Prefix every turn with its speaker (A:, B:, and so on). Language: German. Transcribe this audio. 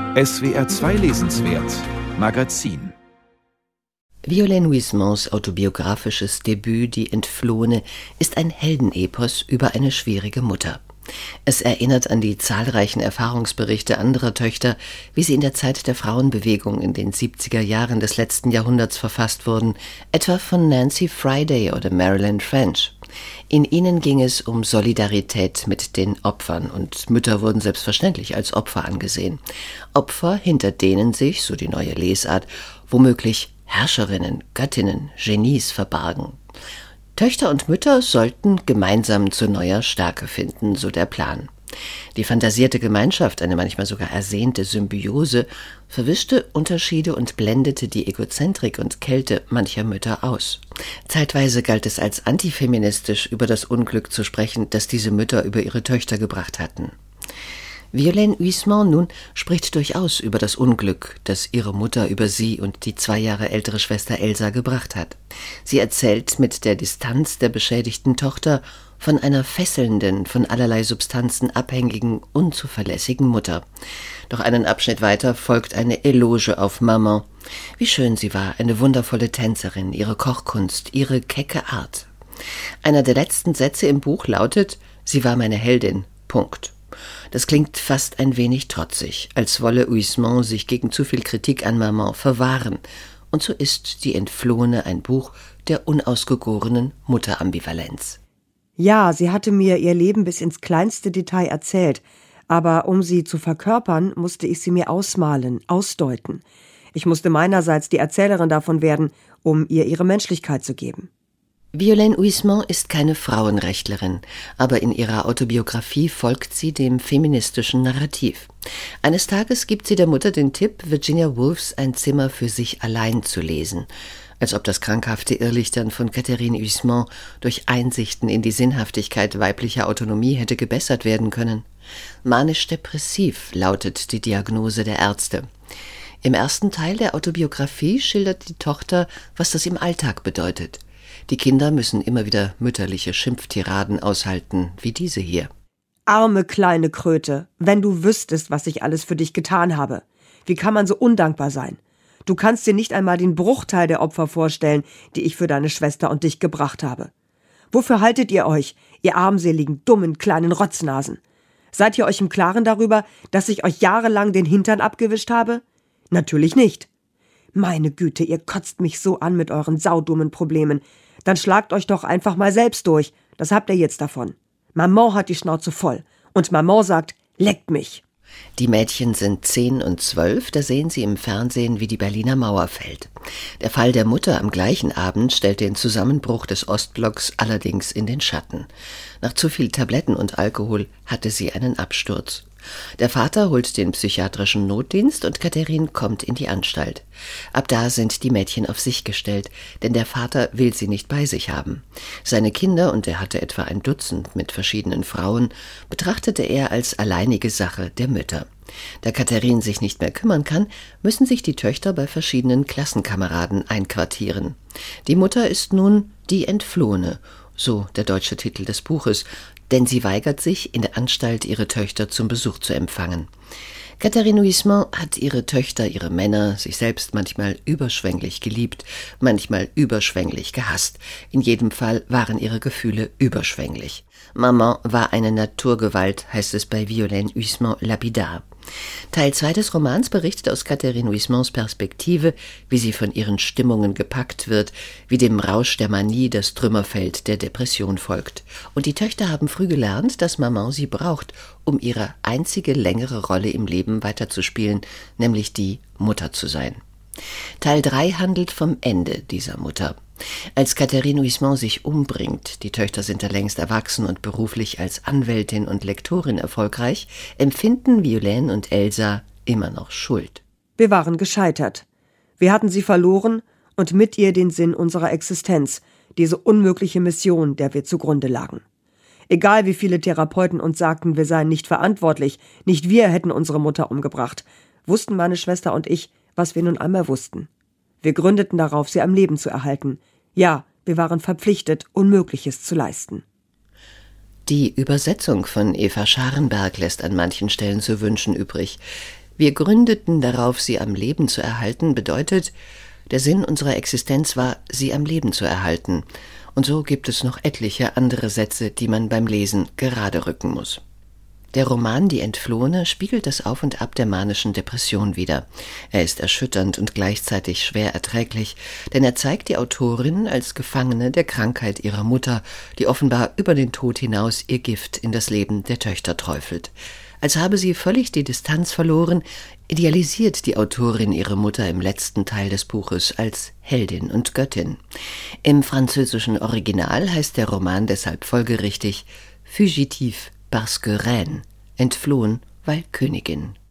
A: SWR 2 Lesenswert Magazin.
B: Violaine Huismans autobiografisches Debüt »Die Entflohene« ist ein Heldenepos über eine schwierige Mutter. Es erinnert an die zahlreichen Erfahrungsberichte anderer Töchter, wie sie in der Zeit der Frauenbewegung in den 70er Jahren des letzten Jahrhunderts verfasst wurden, etwa von Nancy Friday oder Marilyn French. In ihnen ging es um Solidarität mit den Opfern, und Mütter wurden selbstverständlich als Opfer angesehen. Opfer, hinter denen sich, so die neue Lesart, womöglich Herrscherinnen, Göttinnen, Genies verbargen. Töchter und Mütter sollten gemeinsam zu neuer Stärke finden, so der Plan. Die fantasierte Gemeinschaft, eine manchmal sogar ersehnte Symbiose, verwischte Unterschiede und blendete die Egozentrik und Kälte mancher Mütter aus. Zeitweise galt es als antifeministisch, über das Unglück zu sprechen, das diese Mütter über ihre Töchter gebracht hatten. Violaine Huismans nun spricht durchaus über das Unglück, das ihre Mutter über sie und die 2 Jahre ältere Schwester Elsa gebracht hat. Sie erzählt mit der Distanz der beschädigten Tochter von einer fesselnden, von allerlei Substanzen abhängigen, unzuverlässigen Mutter. Doch einen Abschnitt weiter folgt eine Eloge auf Maman. Wie schön sie war, eine wundervolle Tänzerin, ihre Kochkunst, ihre kecke Art. Einer der letzten Sätze im Buch lautet: Sie war meine Heldin. Punkt. Das klingt fast ein wenig trotzig, als wolle Huismans sich gegen zu viel Kritik an Maman verwahren. Und so ist »Die Entflohene« ein Buch der unausgegorenen Mutterambivalenz.
C: Ja, sie hatte mir ihr Leben bis ins kleinste Detail erzählt, aber um sie zu verkörpern, musste ich sie mir ausmalen, ausdeuten. Ich musste meinerseits die Erzählerin davon werden, um ihr ihre Menschlichkeit zu geben.
B: Violaine Huismans ist keine Frauenrechtlerin, aber in ihrer Autobiografie folgt sie dem feministischen Narrativ. Eines Tages gibt sie der Mutter den Tipp, Virginia Woolfs Ein Zimmer für sich allein zu lesen. Als ob das krankhafte Irrlichtern von Catherine Huismans durch Einsichten in die Sinnhaftigkeit weiblicher Autonomie hätte gebessert werden können. Manisch-depressiv lautet die Diagnose der Ärzte. Im ersten Teil der Autobiografie schildert die Tochter, was das im Alltag bedeutet. Die Kinder müssen immer wieder mütterliche Schimpftiraden aushalten, wie diese hier.
C: Arme kleine Kröte, wenn du wüsstest, was ich alles für dich getan habe. Wie kann man so undankbar sein? Du kannst dir nicht einmal den Bruchteil der Opfer vorstellen, die ich für deine Schwester und dich gebracht habe. Wofür haltet ihr euch, ihr armseligen, dummen, kleinen Rotznasen? Seid ihr euch im Klaren darüber, dass ich euch jahrelang den Hintern abgewischt habe? Natürlich nicht. Meine Güte, ihr kotzt mich so an mit euren saudummen Problemen. Dann schlagt euch doch einfach mal selbst durch. Das habt ihr jetzt davon. Maman hat die Schnauze voll. Und Maman sagt, leckt mich.
B: Die Mädchen sind 10 und 12, da sehen sie im Fernsehen, wie die Berliner Mauer fällt. Der Fall der Mutter am gleichen Abend stellt den Zusammenbruch des Ostblocks allerdings in den Schatten. Nach zu viel Tabletten und Alkohol hatte sie einen Absturz. Der Vater holt den psychiatrischen Notdienst und Catherine kommt in die Anstalt. Ab da sind die Mädchen auf sich gestellt, denn der Vater will sie nicht bei sich haben. Seine Kinder, und er hatte etwa ein Dutzend mit verschiedenen Frauen, betrachtete er als alleinige Sache der Mütter. Da Catherine sich nicht mehr kümmern kann, müssen sich die Töchter bei verschiedenen Klassenkameraden einquartieren. Die Mutter ist nun die Entflohene, so der deutsche Titel des Buches, denn sie weigert sich, in der Anstalt ihre Töchter zum Besuch zu empfangen. Catherine Huismans hat ihre Töchter, ihre Männer, sich selbst manchmal überschwänglich geliebt, manchmal überschwänglich gehasst. In jedem Fall waren ihre Gefühle überschwänglich. Maman war eine Naturgewalt, heißt es bei Violaine Huismans lapidar. Teil 2 des Romans berichtet aus Catherine Huismans Perspektive, wie sie von ihren Stimmungen gepackt wird, wie dem Rausch der Manie das Trümmerfeld der Depression folgt. Und die Töchter haben früh gelernt, dass Maman sie braucht, um ihre einzige längere Rolle im Leben weiterzuspielen, nämlich die Mutter zu sein. Teil 3 handelt vom Ende dieser Mutter. Als Catherine Huismans sich umbringt, die Töchter sind da längst erwachsen und beruflich als Anwältin und Lektorin erfolgreich, empfinden Violaine und Elsa immer noch Schuld.
C: Wir waren gescheitert. Wir hatten sie verloren und mit ihr den Sinn unserer Existenz, diese unmögliche Mission, der wir zugrunde lagen. Egal wie viele Therapeuten uns sagten, wir seien nicht verantwortlich, nicht wir hätten unsere Mutter umgebracht, wussten meine Schwester und ich, was wir nun einmal wussten. Wir gründeten darauf, sie am Leben zu erhalten. Ja, wir waren verpflichtet, Unmögliches zu leisten.
B: Die Übersetzung von Eva Scharenberg lässt an manchen Stellen zu wünschen übrig. Wir gründeten darauf, sie am Leben zu erhalten, bedeutet, der Sinn unserer Existenz war, sie am Leben zu erhalten. Und so gibt es noch etliche andere Sätze, die man beim Lesen gerade rücken muss. Der Roman Die Entflohene spiegelt das Auf und Ab der manischen Depression wider. Er ist erschütternd und gleichzeitig schwer erträglich, denn er zeigt die Autorin als Gefangene der Krankheit ihrer Mutter, die offenbar über den Tod hinaus ihr Gift in das Leben der Töchter träufelt. Als habe sie völlig die Distanz verloren, idealisiert die Autorin ihre Mutter im letzten Teil des Buches als Heldin und Göttin. Im französischen Original heißt der Roman deshalb folgerichtig Fugitive parce que reine, entflohen, weil Königin.